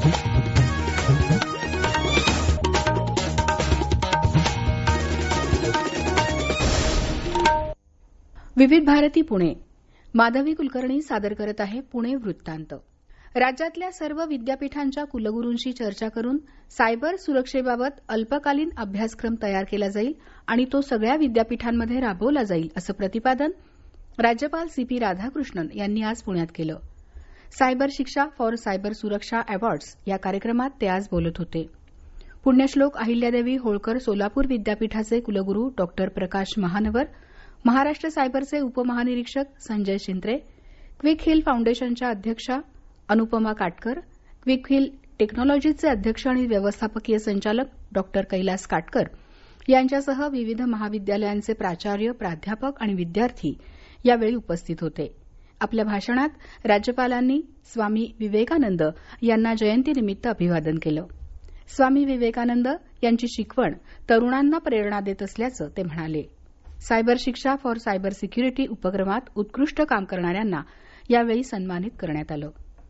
विविध भारती पुणे. माधवी कुलकर्णी सादर करत आहे पुणे वृत्तांत. राज्यातल्या सर्व विद्यापीठांच्या कुलगुरूंशी चर्चा करून सायबर सुरक्षेबाबत अल्पकालीन अभ्यासक्रम तयार केला जाईल आणि तो सगळ्या विद्यापीठांमध्ये राबवला जाईल असं प्रतिपादन राज्यपाल सी.पी. राधाकृष्णन यांनी आज पुण्यात केलं. सायबर शिक्षा फॉर सायबर सुरक्षा अवॉर्ड्स या कार्यक्रमात ते आज बोलत होते. पुण्यश्लोक अहिल्यादेवी होळकर सोलापूर विद्यापीठाचे कुलगुरू डॉ. प्रकाश महानवर, महाराष्ट्र सायबरचे उपमहानिरीक्षक संजय शिंत्रे, क्विक हिल फाउंडेशनच्या अध्यक्षा अनुपमा काटकर, क्विक हिल टेक्नॉलॉजीचे अध्यक्ष आणि व्यवस्थापकीय संचालक डॉ. कैलास काटकर यांच्यासह विविध महाविद्यालयांचे प्राचार्य, प्राध्यापक आणि विद्यार्थी यावेळी उपस्थित होते. आपल्या भाषणात राज्यपालांनी स्वामी विवेकानंद यांना जयंतीनिमित्त अभिवादन केलं. स्वामी विवेकानंद यांची शिकवण तरुणांना प्रेरणा देत असल्याचं ते म्हणाले. सायबर शिक्षा फॉर सायबर सिक्युरिटी उपक्रमात उत्कृष्ट काम करणाऱ्यांना यावेळी सन्मानित करण्यात आलं.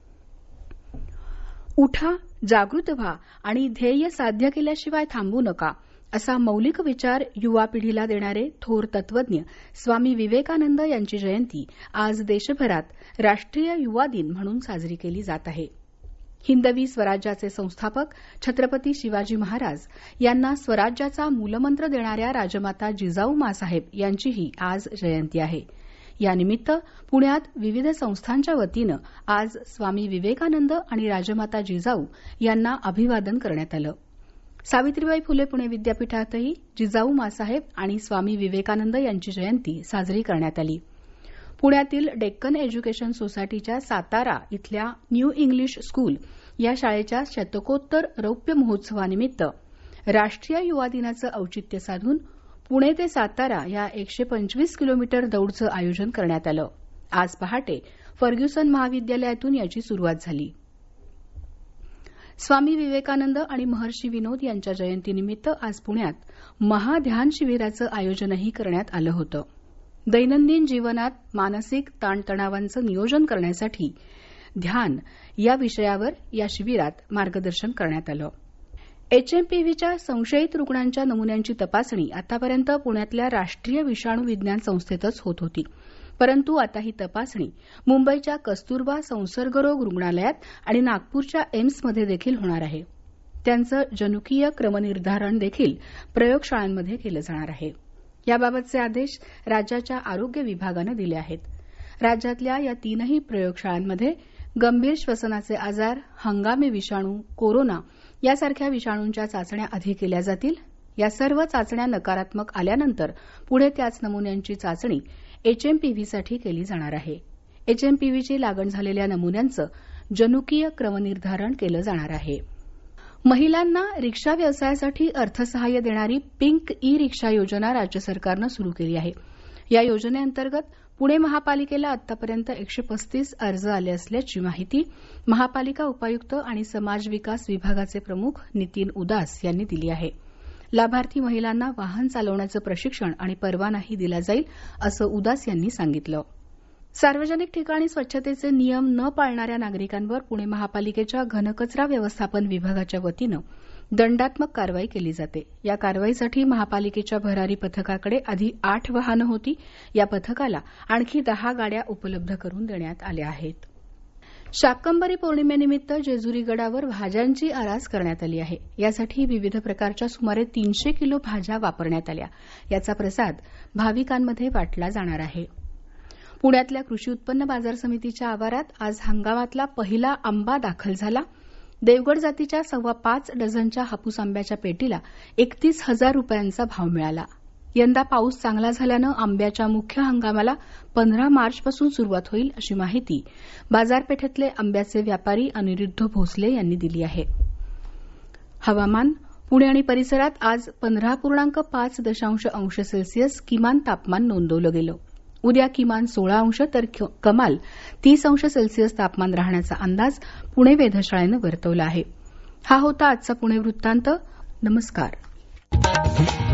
उठा, जागृत व्हा आणि ध्येय साध्य केल्याशिवाय थांबू नका असा मौलिक विचार युवा पिढीला देणारे थोर तत्वज्ञ स्वामी विवेकानंद यांची जयंती आज देशभरात राष्ट्रीय युवा दिन म्हणून साजरी केली जात आहे. हिंदवी स्वराज्याचे संस्थापक छत्रपती शिवाजी महाराज यांना स्वराज्याचा मूलमंत्र देणाऱ्या राजमाता जिजाऊ माँसाहेब यांचीही आज जयंती आहे. यानिमित्त पुण्यात विविध संस्थांच्या वतीनं आज स्वामी विवेकानंद आणि राजमाता जिजाऊ यांना अभिवादन करण्यात आलं. सावित्रीबाई फुले पुणे विद्यापीठातही जिजाऊ माँसाहेब आणि स्वामी विवेकानंद यांची जयंती साजरी करण्यात आली. पुण्यातील डेक्कन एज्युकेशन सोसायटीच्या सातारा इथल्या न्यू इंग्लिश स्कूल या शाळेच्या शतकोत्तर रौप्य महोत्सवानिमित्त राष्ट्रीय युवा दिनाचं औचित्य साधून पुणे ते सातारा या 125 किलोमीटर दौडचं आयोजन करण्यात आलं. आज पहाटे फर्ग्युसन महाविद्यालयातून याची सुरुवात झाली. स्वामी विवेकानंद आणि महर्षी विनोद यांच्या जयंतीनिमित्त आज पुण्यात महाध्यान शिबिराचं आयोजनही करण्यात आलं होतं. दैनंदिन जीवनात मानसिक ताणतणावांचं नियोजन करण्यासाठी ध्यान या विषयावर या शिबिरात मार्गदर्शन करण्यात आलं. एचएमपीव्हीच्या संशयित रुग्णांच्या नमुन्यांची तपासणी आतापर्यंत पुण्यातल्या राष्ट्रीय विषाणू विज्ञान संस्थेतच होत होती. परंतु आता ही तपासणी मुंबईच्या कस्तुरबा संसर्गरोग रुग्णालयात आणि नागपूरच्या एम्समध्ये देखील होणार आहे. त्यांचं जनुकीय क्रमनिर्धारण देखील प्रयोगशाळांमध्ये केलं जाणार आहे. याबाबतचे आदेश राज्याच्या आरोग्य विभागानं दिले आहेत. राज्यातल्या या तीनही प्रयोगशाळांमध्ये गंभीर श्वसनाचे आजार, हंगामी विषाणू, कोरोना यासारख्या विषाणूंच्या चाचण्या आधी केल्या जातील. या सर्व चाचण्या नकारात्मक आल्यानंतर पुढे त्याच नमुन्यांची चाचणी एचएमपीव्हीसाठी केली जाणार आहे. एचएमपीव्हीची लागण झालेल्या नमुन्यांचं जनुकीय क्रमनिर्धारण केलं जाणार आहे. महिलांना रिक्षा व्यवसायासाठी अर्थसहाय्य देणारी पिंक ई रिक्षा योजना राज्य सरकारनं सुरू केली आहे. या योजनेअंतर्गत पुणे महापालिकेला आतापर्यंत 135 अर्ज आले असल्याची माहिती महापालिका उपायुक्त आणि समाज विकास विभागाचे प्रमुख नितीन उदास यांनी दिली आहे. लाभार्थी महिलांना वाहन चालवण्याचं प्रशिक्षण आणि परवानाही दिला जाईल असं उदास यांनी सांगितलं. सार्वजनिक ठिकाणी स्वच्छतेचे नियम न पाळणाऱ्या नागरिकांवर पुणे महापालिकेच्या घनकचरा व्यवस्थापन विभागाच्या वतीनं दंडात्मक कारवाई केली जाते. या कारवाईसाठी महापालिकेच्या भरारी पथकाकडे आधी 8 वाहनं होती. या पथकाला आणखी 10 गाड्या उपलब्ध करून देण्यात आल्या आहेत. शाकंभरी पौर्णिमेनिमित्त जेजुरी गडावर भाज्यांची आरास करण्यात आली आहे. यासाठी विविध प्रकारच्या सुमारे 300 किलो भाज्या वापरण्यात आल्या. याचा प्रसाद भाविकांमध्ये वाटला जाणार आहे. पुण्यातल्या कृषी उत्पन्न बाजार समितीच्या आवारात आज हंगामातला पहिला आंबा दाखल झाला. देवगड जातीच्या 5.25 डझनच्या हापूस आंब्याच्या पेटीला 31,000 रुपयांचा भाव मिळाला. यंदा पाऊस चांगला झाल्यानं आंब्याच्या मुख्य हंगामाला 15 मार्चपासून सुरुवात होईल अशी माहिती बाजारपेठेतले आंब्याचे व्यापारी अनिरुद्ध भोसले यांनी दिली आहे. हवामान. पुणे आणि परिसरात आज 15.5 अंश सेल्सिअस किमान तापमान नोंदवलं गेलं. उद्या किमान 16 अंश तर कमाल 30 अंश सेल्सिअस तापमान राहण्याचा अंदाज पुणे वेधशाळेनं वर्तवला आहे. हा होता आजचा पुणे वृत्तांत. नमस्कार.